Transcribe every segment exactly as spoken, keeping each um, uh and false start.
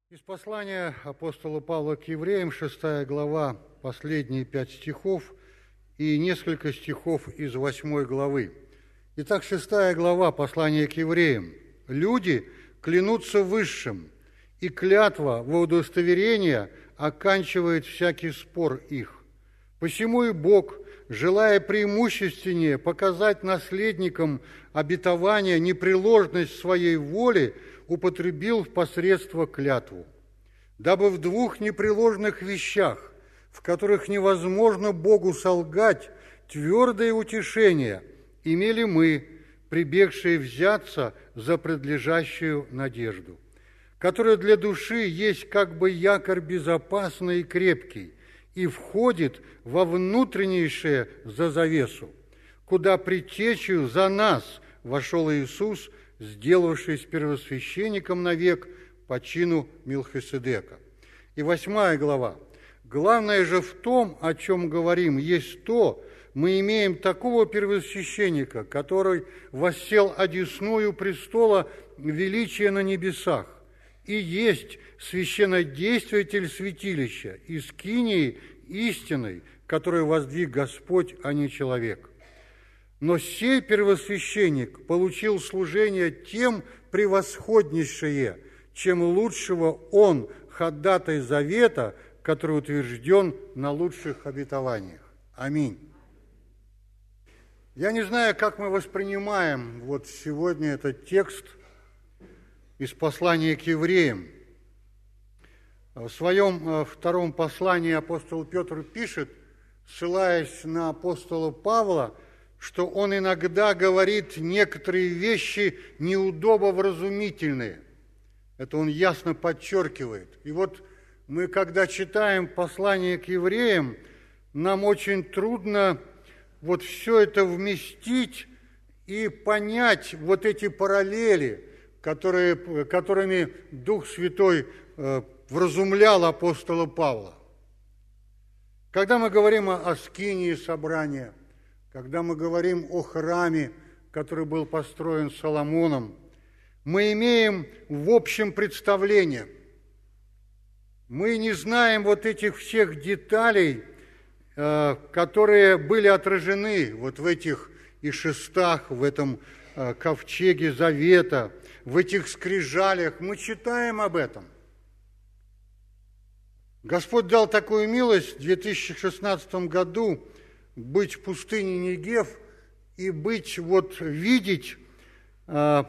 Из послания апостола Павла к евреям, шестая глава, последние пять стихов и несколько стихов из восьмой главы. Итак, шестая глава послания к евреям. «Люди клянутся высшим, и клятва во удостоверение оканчивает всякий спор их. Посему и Бог, желая преимущественнее показать наследникам обетования непреложность своей воли, употребил в посредство клятву, дабы в двух непреложных вещах, в которых невозможно Богу солгать, твердое утешение имели мы, прибегшие взяться за предлежащую надежду, которая для души есть как бы якорь безопасный и крепкий, и входит во внутреннейшее за завесу, куда предтечью за нас вошел Иисус, сделавшись первосвященником навек по чину Милхиседека». И восьмая глава. «Главное же в том, о чем говорим, есть то, мы имеем такого первосвященника, который воссел одесную престола величия на небесах, и есть священнодействитель святилища, из скинии истинной, которую воздвиг Господь, а не человек. Но сей первосвященник получил служение тем превосходнейшее, чем лучшего он, ходатай завета, который утвержден на лучших обетованиях». Аминь. Я не знаю, как мы воспринимаем вот сегодня этот текст из послания к евреям. В своем втором послании апостол Петр пишет, ссылаясь на апостола Павла, что он иногда говорит некоторые вещи неудобовразумительные. Это он ясно подчеркивает. И вот мы, когда читаем послание к евреям, нам очень трудно вот все это вместить и понять вот эти параллели, которые, которыми Дух Святой э, вразумлял апостола Павла. Когда мы говорим о, о скинии собрания, когда мы говорим о храме, который был построен Соломоном, мы имеем в общем представление. Мы не знаем вот этих всех деталей, которые были отражены вот в этих и шестах, в этом ковчеге завета, в этих скрижалях. Мы читаем об этом. Господь дал такую милость в две тысячи шестнадцатом году быть в пустыне Негев и быть, вот видеть, как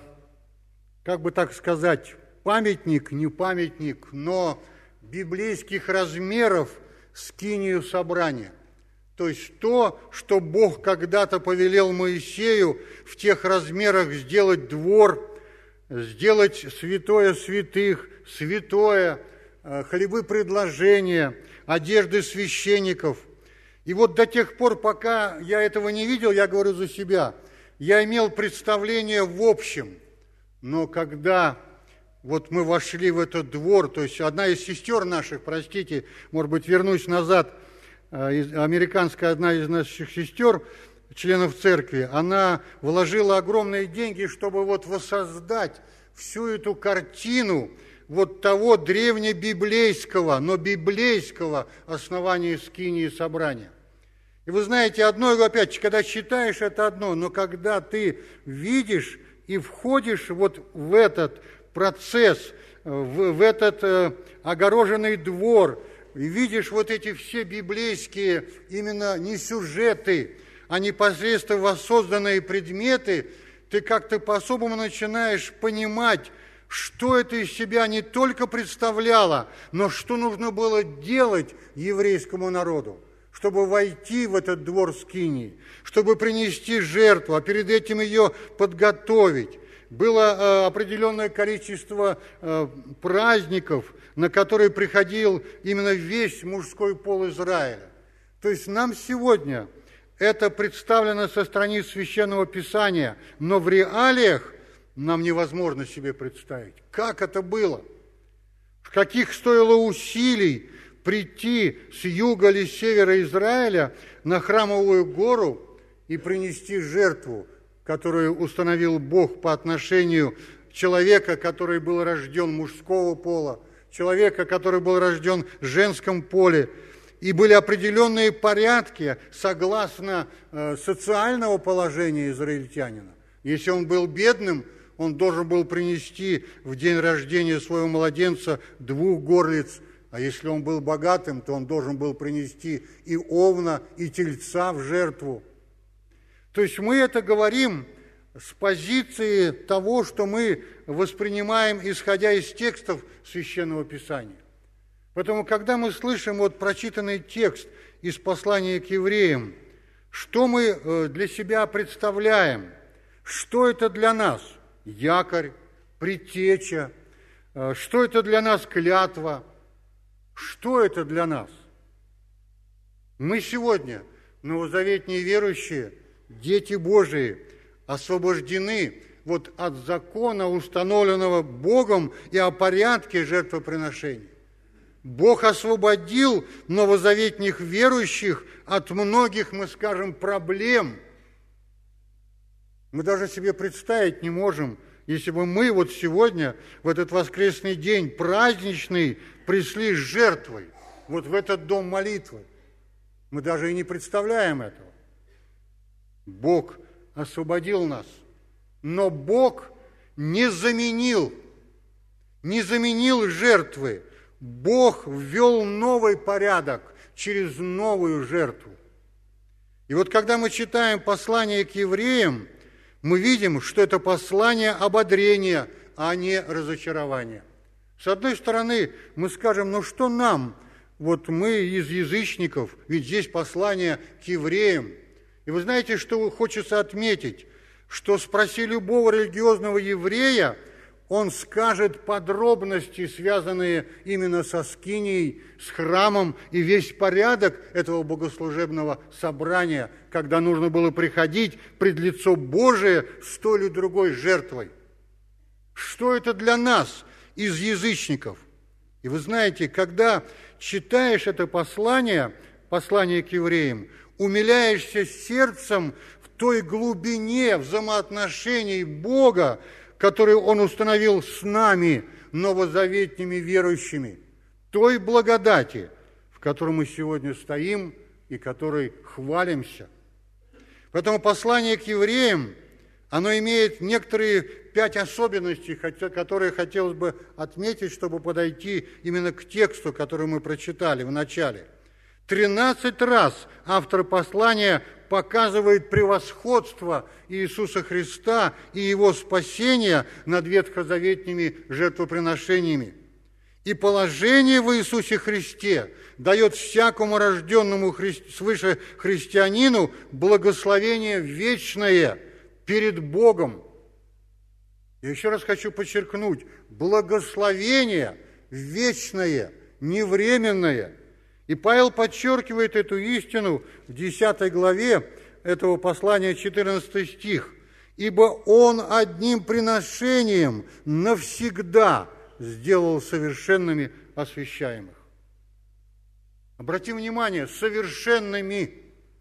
бы так сказать, памятник, не памятник, но библейских размеров скинию собрания. То есть то, что Бог когда-то повелел Моисею в тех размерах сделать двор, сделать святое святых, святое, хлебы предложения, одежды священников. И вот до тех пор, пока я этого не видел, я говорю за себя, я имел представление в общем. Но когда вот мы вошли в этот двор, то есть одна из сестер наших, простите, может быть, вернусь назад, американская одна из наших сестер, членов церкви, она вложила огромные деньги, чтобы вот воссоздать всю эту картину вот того древнебиблейского, но библейского основания скинии собрания. И вы знаете, одно, опять, когда читаешь, это одно, но когда ты видишь и входишь вот в этот процесс, в, в этот э, огороженный двор, и видишь вот эти все библейские именно не сюжеты, а непосредственно воссозданные предметы, ты как-то по-особому начинаешь понимать, что это из себя не только представляло, но что нужно было делать еврейскому народу, чтобы войти в этот двор скинии, чтобы принести жертву, а перед этим ее подготовить. Было э, определенное количество э, праздников, на которые приходил именно весь мужской пол Израиля. То есть нам сегодня это представлено со страниц Священного Писания, но в реалиях нам невозможно себе представить, как это было, каких стоило усилий прийти с юга или севера Израиля на Храмовую гору и принести жертву, которую установил Бог по отношению человека, который был рожден мужского пола, человека, который был рожден в женском поле, и были определенные порядки согласно э, социального положения израильтянина. Если он был бедным, он должен был принести в день рождения своего младенца двух горлиц, а если он был богатым, то он должен был принести и овна, и тельца в жертву. То есть мы это говорим с позиции того, что мы воспринимаем, исходя из текстов Священного Писания. Поэтому, когда мы слышим вот прочитанный текст из послания к евреям, что мы для себя представляем? Что это для нас? Якорь, предтеча. Что это для нас клятва? Что это для нас? Мы сегодня, новозаветные верующие, дети Божии, освобождены вот от закона, установленного Богом, и о порядке жертвоприношений. Бог освободил новозаветных верующих от многих, мы скажем, проблем. Мы даже себе представить не можем, если бы мы вот сегодня, в этот воскресный день, праздничный, пришли с жертвой, вот в этот дом молитвы. Мы даже и не представляем этого. Бог освободил нас, но Бог не заменил, не заменил жертвы. Бог ввел новый порядок через новую жертву. И вот когда мы читаем послание к евреям, мы видим, что это послание ободрения, а не разочарования. С одной стороны, мы скажем, ну что нам, вот мы из язычников, ведь здесь послание к евреям. И вы знаете, что хочется отметить, что спроси любого религиозного еврея, он скажет подробности, связанные именно со скинией, с храмом, и весь порядок этого богослужебного собрания, когда нужно было приходить пред лицо Божие с той или другой жертвой. Что это для нас из язычников? И вы знаете, когда читаешь это послание, послание к евреям, умиляешься сердцем в той глубине взаимоотношений Бога, которую Он установил с нами, новозаветными верующими, той благодати, в которой мы сегодня стоим и которой хвалимся. Поэтому послание к евреям, оно имеет некоторые пять особенностей, которые хотелось бы отметить, чтобы подойти именно к тексту, который мы прочитали в начале. Тринадцать раз автор послания показывает превосходство Иисуса Христа и Его спасения над ветхозаветными жертвоприношениями. И положение в Иисусе Христе дает всякому рожденному хри... свыше христианину благословение вечное перед Богом. Я еще раз хочу подчеркнуть, благословение вечное, невременное. И Павел подчеркивает эту истину в десятой главе этого послания, четырнадцатый стих. «Ибо Он одним приношением навсегда сделал совершенными освящаемых». Обратим внимание, совершенными.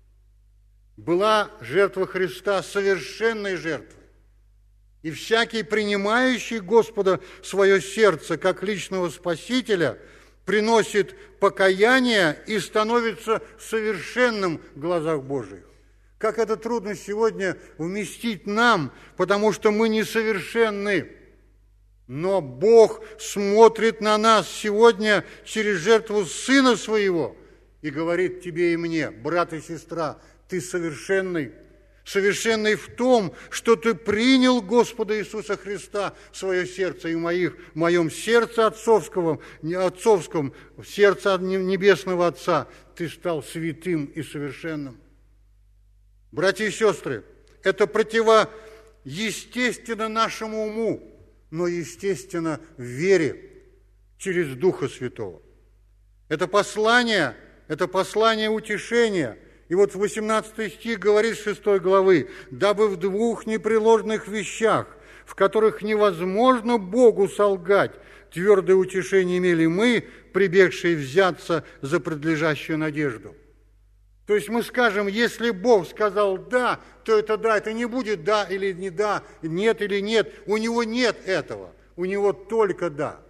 Была жертва Христа совершенной жертвой. И всякий, принимающий Господа в свое сердце как личного Спасителя, приносит покаяние и становится совершенным в глазах Божьих. Как это трудно сегодня вместить нам, потому что мы несовершенны. Но Бог смотрит на нас сегодня через жертву Сына Своего и говорит тебе и мне: брат и сестра, ты совершенный. Совершенный в том, что ты принял Господа Иисуса Христа в свое сердце, и в, моих, в моем сердце отцовском, отцовском, в сердце Небесного Отца ты стал святым и совершенным. Братья и сестры, это противоестественно нашему уму, но естественно в вере через Духа Святого. Это послание, это послание утешения. И вот восемнадцатый стих говорит с шестой главы: «Дабы в двух непреложных вещах, в которых невозможно Богу солгать, твердое утешение имели мы, прибегшие взяться за предлежащую надежду». То есть мы скажем, если Бог сказал «да», то это «да», это не будет «да» или «не да», «нет» или «нет». У Него нет этого, у Него только «да».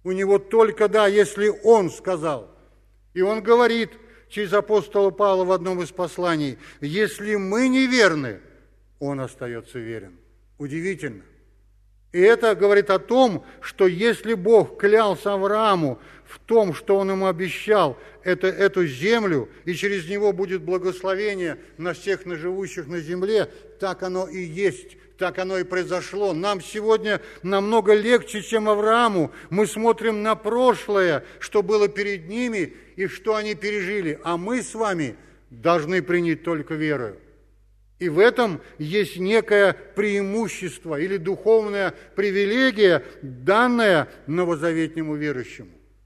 У него только да, если он сказал. И он говорит через апостола Павла в одном из посланий: если мы неверны, он остается верен. Удивительно. И это говорит о том, что если Бог клялся Аврааму в том, что он ему обещал, это, эту землю, и через него будет благословение на всех на живущих на земле, так оно и есть, так оно и произошло. Нам сегодня намного легче, чем Аврааму. Мы смотрим на прошлое, что было перед ними и что они пережили, а мы с вами должны принять только верою. И в этом есть некое преимущество или духовная привилегия, данная новозаветнему верующему.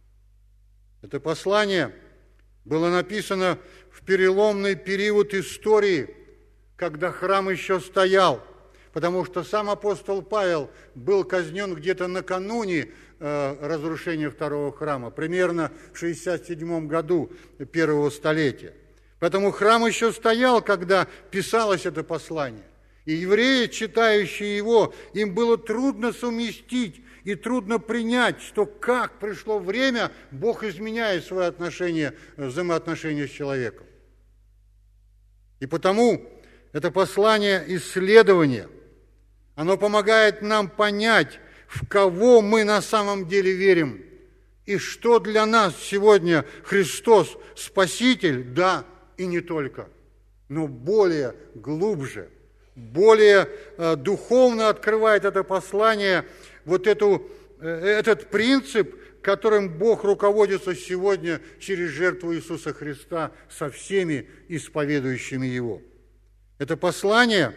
Это послание было написано в переломный период истории, когда храм еще стоял, потому что сам апостол Павел был казнен где-то накануне э, разрушения второго храма, примерно в шестьдесят седьмом году первого столетия. Поэтому храм еще стоял, когда писалось это послание. И евреи, читающие его, им было трудно совместить и трудно принять, что как пришло время, Бог изменяет свои отношения, взаимоотношения с человеком. И потому это послание исследования, оно помогает нам понять, в кого мы на самом деле верим, и что для нас сегодня Христос Спаситель, да, и не только, но более глубже, более э, духовно открывает это послание, вот эту, э, этот принцип, которым Бог руководится сегодня через жертву Иисуса Христа со всеми исповедующими Его. Это послание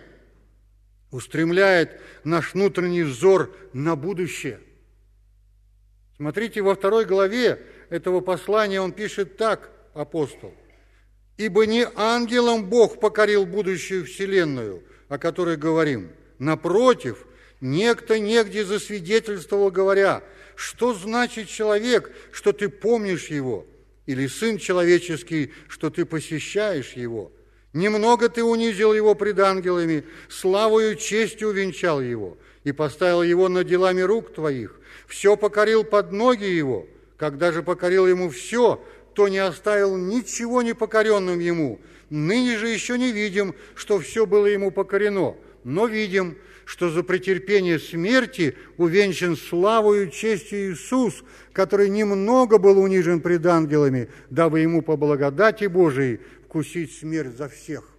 устремляет наш внутренний взор на будущее. Смотрите, во второй главе этого послания он пишет так, апостол: «Ибо не ангелам Бог покорил будущую вселенную, о которой говорим. Напротив, некто негде засвидетельствовал, говоря: что значит человек, что ты помнишь его, или сын человеческий, что ты посещаешь его? Немного ты унизил его пред ангелами, славою честью увенчал его, и поставил его над делами рук твоих. Все покорил под ноги его, когда же покорил ему все, то не оставил ничего непокоренным ему. Ныне же еще не видим, что все было ему покорено, но видим, что за претерпение смерти увенчан славою честью Иисус, который немного был унижен пред ангелами, дабы ему по благодати Божией вкусить смерть за всех».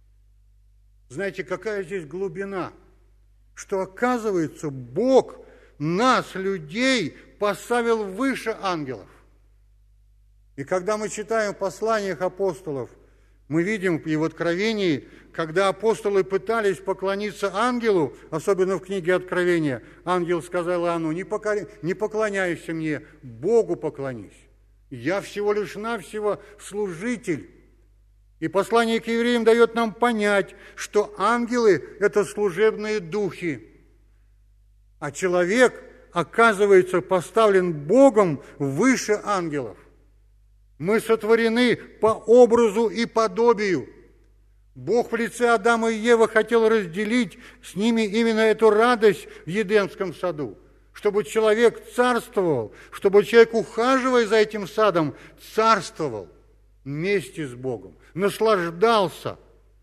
Знаете, какая здесь глубина? Что, оказывается, Бог нас, людей, поставил выше ангелов. И когда мы читаем в посланиях апостолов, мы видим и в Откровении, когда апостолы пытались поклониться ангелу, особенно в книге Откровения, ангел сказал Иоанну: не, покор... не поклоняйся мне, Богу поклонись. Я всего лишь навсего служитель. И послание к евреям дает нам понять, что ангелы – это служебные духи, а человек, оказывается, поставлен Богом выше ангелов. Мы сотворены по образу и подобию. Бог в лице Адама и Евы хотел разделить с ними именно эту радость в Едемском саду, чтобы человек царствовал, чтобы человек, ухаживая за этим садом, царствовал вместе с Богом, наслаждался.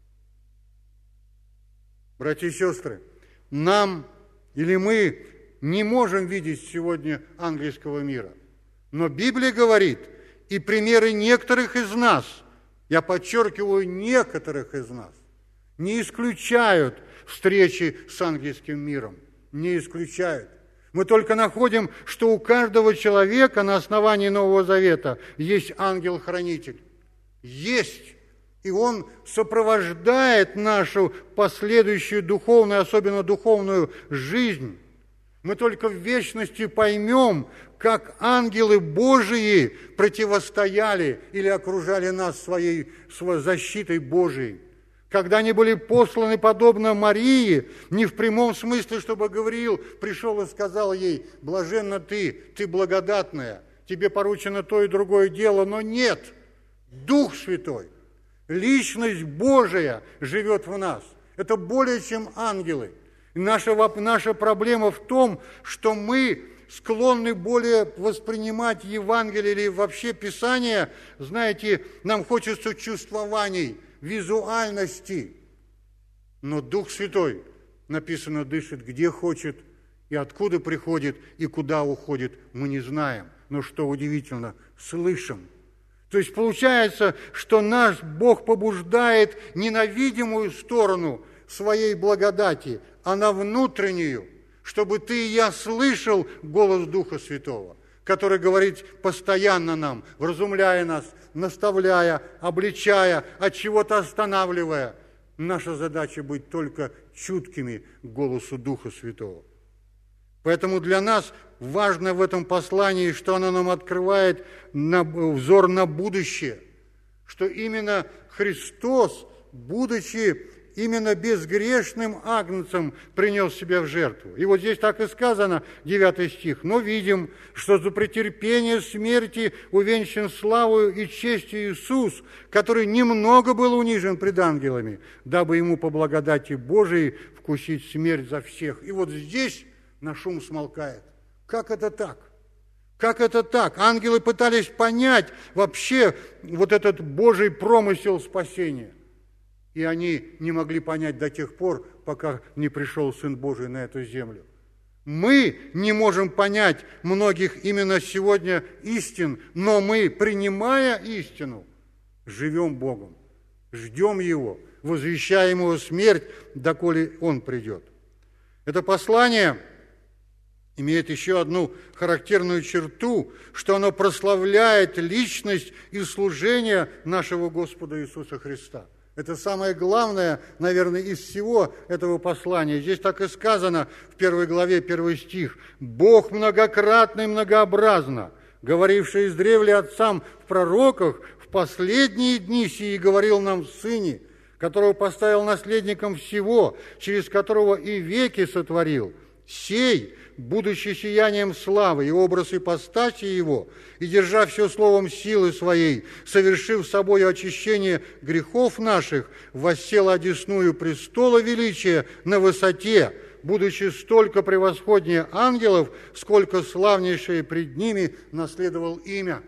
Братья и сестры, нам или мы не можем видеть сегодня ангельского мира, но Библия говорит, и примеры некоторых из нас, я подчеркиваю, некоторых из нас, не исключают встречи с ангельским миром, не исключают. Мы только находим, что у каждого человека на основании Нового Завета есть ангел-хранитель. Есть. И он сопровождает нашу последующую духовную, особенно духовную жизнь. Мы только в вечности поймем, как ангелы Божии противостояли или окружали нас своей, своей защитой Божией. Когда они были посланы подобно Марии, не в прямом смысле, чтобы Гавриил пришел и сказал ей: блаженна ты, ты благодатная, тебе поручено то и другое дело, но нет, Дух Святой, личность Божия живет в нас. Это более чем ангелы. Наша, наша проблема в том, что мы склонны более воспринимать Евангелие или вообще Писание, знаете, нам хочется чувствований, визуальности. Но Дух Святой, написано, дышит где хочет, и откуда приходит, и куда уходит, мы не знаем. Но что удивительно, слышим. То есть получается, что наш Бог побуждает не на видимую сторону своей благодати, а на внутреннюю, чтобы ты и я слышал голос Духа Святого, который говорит постоянно нам, вразумляя нас, наставляя, обличая, от чего-то останавливая. Наша задача быть только чуткими к голосу Духа Святого. Поэтому для нас важно в этом послании, что оно нам открывает на, взор на будущее, что именно Христос, будучи именно безгрешным агнцем, принес себя в жертву. И вот здесь так и сказано, девятый стих. «Но видим, что за претерпение смерти увенчан славою и честью Иисус, который немного был унижен пред ангелами, дабы ему по благодати Божией вкусить смерть за всех». И вот здесь на шум смолкает. Как это так? Как это так? Ангелы пытались понять вообще вот этот Божий промысел спасения. И они не могли понять до тех пор, пока не пришел Сын Божий на эту землю. Мы не можем понять многих именно сегодня истин, но мы, принимая истину, живем Богом, ждем Его, возвещаем Его смерть, доколе Он придет. Это послание имеет еще одну характерную черту, что оно прославляет личность и служение нашего Господа Иисуса Христа. Это самое главное, наверное, из всего этого послания. Здесь так и сказано в первой главе, первый стих. «Бог многократно и многообразно, говоривший издревле отцам в пророках, в последние дни сии говорил нам в Сыне, которого поставил наследником всего, через которого и веки сотворил. Сей, будучи сиянием славы и образ ипостаси Его, и держа все словом силы Своей, совершив собою очищение грехов наших, воссел одесную престола величия на высоте, будучи столько превосходнее ангелов, сколько славнейшее пред ними наследовал имя».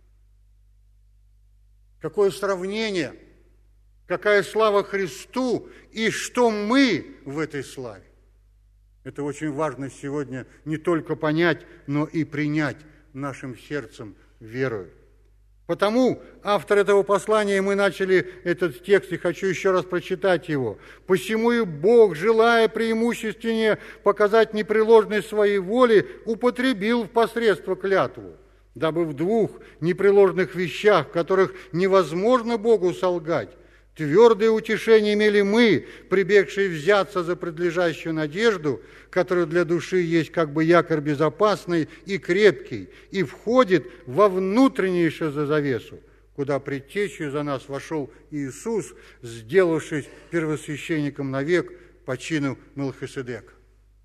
Какое сравнение, какая слава Христу, и что мы в этой славе. Это очень важно сегодня не только понять, но и принять нашим сердцем верою. Потому автор этого послания, мы начали этот текст, и хочу еще раз прочитать его. «Посему и Бог, желая преимущественнее показать непреложность своей воли, употребил в посредство клятву, дабы в двух непреложных вещах, в которых невозможно Богу солгать, твердое утешение имели мы, прибегшие взяться за предлежащую надежду, которая для души есть как бы якорь безопасный и крепкий, и входит во внутреннейшую завесу, куда предтечью за нас вошел Иисус, сделавшись первосвященником навек по чину Мелхиседека».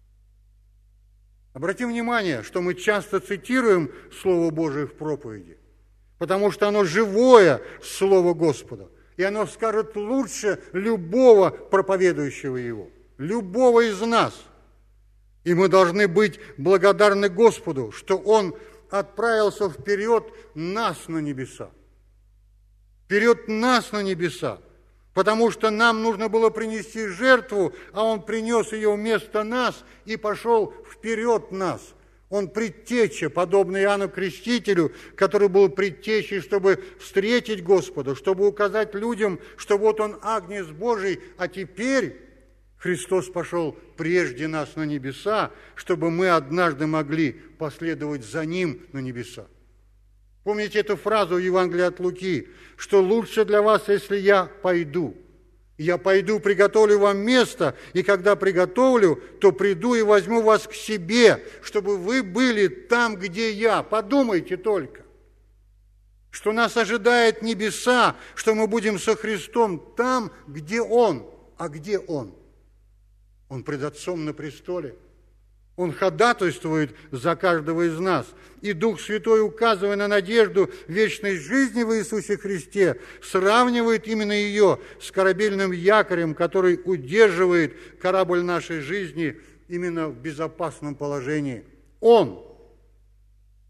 Обратим внимание, что мы часто цитируем Слово Божие в проповеди, потому что оно живое Слово Господа. И оно скажет лучше любого проповедующего его, любого из нас. И мы должны быть благодарны Господу, что Он отправился вперед нас на небеса. Вперед нас на небеса. Потому что нам нужно было принести жертву, а Он принес ее вместо нас и пошел вперед нас. Он предтеча, подобный Иоанну Крестителю, который был предтечей, чтобы встретить Господа, чтобы указать людям, что вот Он Агнец Божий, а теперь Христос пошел прежде нас на небеса, чтобы мы однажды могли последовать за Ним на небеса. Помните эту фразу в Евангелии от Луки, что лучше для вас, если я пойду. Я пойду, приготовлю вам место, и когда приготовлю, то приду и возьму вас к себе, чтобы вы были там, где я. Подумайте только, что нас ожидает небеса, что мы будем со Христом там, где Он. А где Он? Он пред Отцом на престоле. Он ходатайствует за каждого из нас. И Дух Святой, указывая на надежду вечной жизни в Иисусе Христе, сравнивает именно ее с корабельным якорем, который удерживает корабль нашей жизни именно в безопасном положении. Он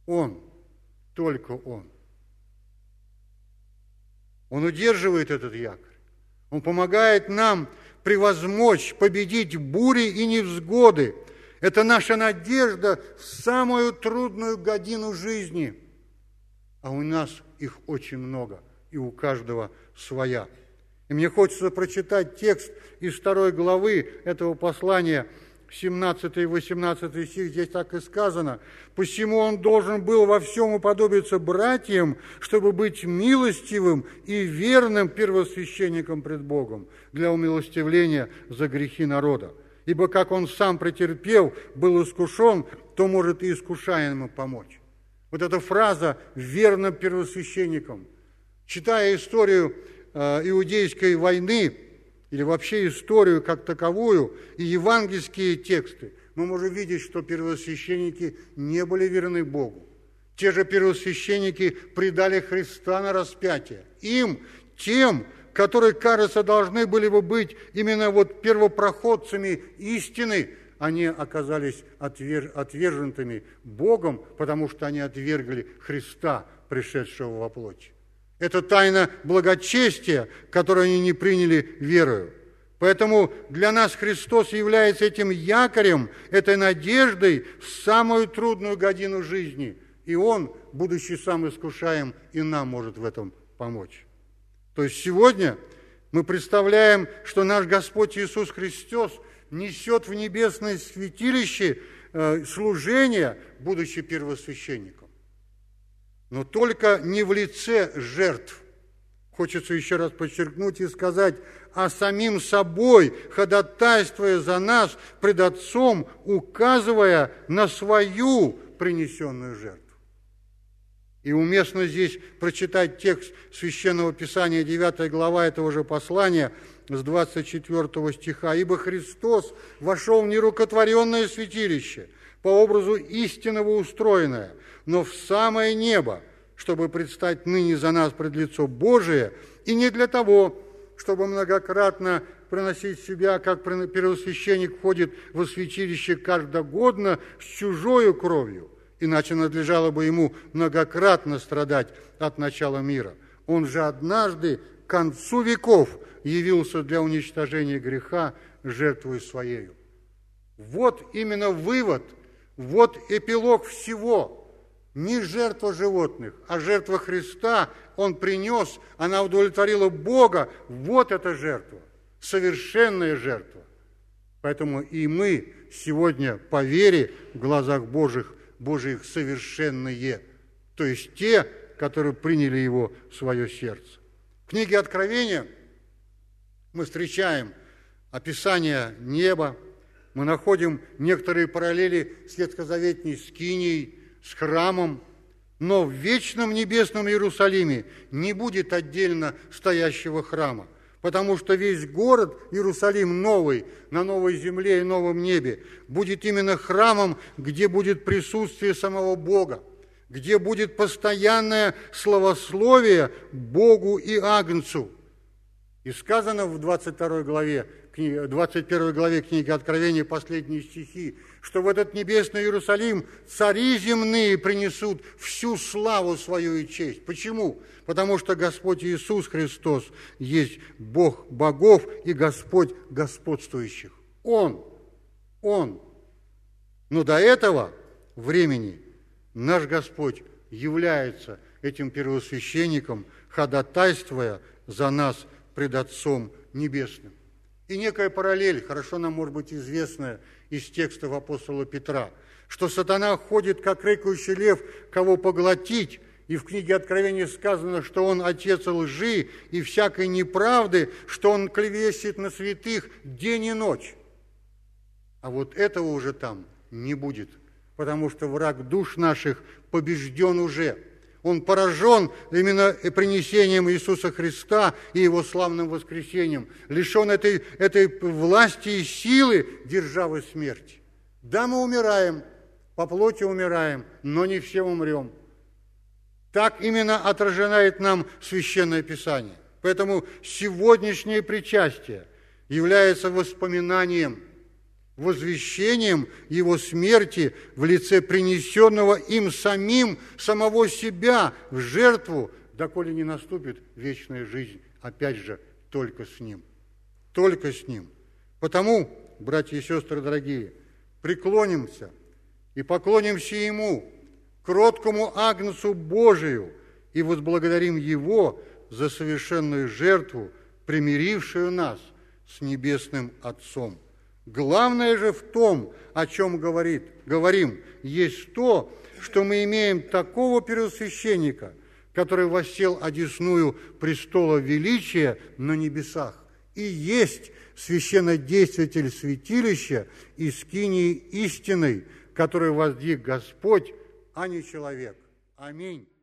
Он, только Он. Он удерживает этот якорь. Он помогает нам превозмочь, победить бури и невзгоды. Это наша надежда в самую трудную годину жизни. А у нас их очень много, и у каждого своя. И мне хочется прочитать текст из второй главы этого послания, семнадцатый и восемнадцатый стих, здесь так и сказано. «Посему он должен был во всем уподобиться братьям, чтобы быть милостивым и верным первосвященником пред Богом для умилостивления за грехи народа. Ибо как он сам претерпел, был искушен, то может и искушаемым помочь». Вот эта фраза «верным первосвященником». Читая историю э, иудейской войны, или вообще историю как таковую, и евангельские тексты, мы можем видеть, что первосвященники не были верны Богу. Те же первосвященники предали Христа на распятие. Им, тем, которые, кажется, должны были бы быть именно вот первопроходцами истины, они оказались отвер... отверженными Богом, потому что они отвергли Христа, пришедшего во плоти. Это тайна благочестия, которую они не приняли верою. Поэтому для нас Христос является этим якорем, этой надеждой в самую трудную годину жизни. И Он, будучи сам искушаем, и нам может в этом помочь. То есть сегодня мы представляем, что наш Господь Иисус Христос несет в небесное святилище служение, будучи первосвященником. Но только не в лице жертв. Хочется еще раз подчеркнуть и сказать, а самим собой, ходатайствуя за нас пред Отцом, указывая на свою принесенную жертву. И уместно здесь прочитать текст Священного Писания, девятая глава этого же послания, с двадцать четвёртого стиха. «Ибо Христос вошел в нерукотворенное святилище, по образу истинного устроенное, но в самое небо, чтобы предстать ныне за нас пред лицо Божие, и не для того, чтобы многократно приносить себя, как первосвященник входит во святилище каждогодно с чужою кровью, иначе надлежало бы ему многократно страдать от начала мира. Он же однажды к концу веков явился для уничтожения греха жертвой своею». Вот именно вывод, вот эпилог всего. Не жертва животных, а жертва Христа Он принес, она удовлетворила Бога. Вот эта жертва, совершенная жертва. Поэтому и мы сегодня по вере в глазах Божьих, Божьих совершенные, то есть те, которые приняли Его в свое сердце. В книге Откровения мы встречаем описание неба, мы находим некоторые параллели с ветхозаветной скинией, с храмом, но в вечном небесном Иерусалиме не будет отдельно стоящего храма, потому что весь город Иерусалим новый, на новой земле и новом небе, будет именно храмом, где будет присутствие самого Бога, где будет постоянное славословие Богу и Агнцу. И сказано в двадцать второй главе, двадцать первой главе книги Откровения, последние стихи, что в этот небесный Иерусалим цари земные принесут всю славу свою и честь. Почему? Потому что Господь Иисус Христос есть Бог богов и Господь господствующих. Он, Он. Но до этого времени наш Господь является этим первосвященником, ходатайствуя за нас пред Отцом Небесным. И некая параллель, хорошо нам может быть известная из текстов апостола Петра, что сатана ходит, как рыкающий лев, кого поглотить, и в книге Откровения сказано, что он отец лжи и всякой неправды, что он клевещет на святых день и ночь. А вот этого уже там не будет, потому что враг душ наших побежден уже. Он поражен именно принесением Иисуса Христа и Его славным воскресением, лишен этой, этой власти и силы державы смерти. Да, мы умираем, по плоти умираем, но не все умрем. Так именно отражает нам Священное Писание. Поэтому сегодняшнее причастие является воспоминанием возвещением Его смерти в лице принесенного им самим самого себя в жертву, доколе не наступит вечная жизнь, опять же, только с Ним. Только с Ним. Потому, братья и сестры дорогие, преклонимся и поклонимся Ему, кроткому Агнцу Божию, и возблагодарим Его за совершенную жертву, примирившую нас с Небесным Отцом. Главное же в том, о чем говорит, говорим, есть то, что мы имеем такого первосвященника, который воссел одесную престола величия на небесах, и есть священнодействитель святилища и скинии истинной, который воздвиг Господь, а не человек. Аминь.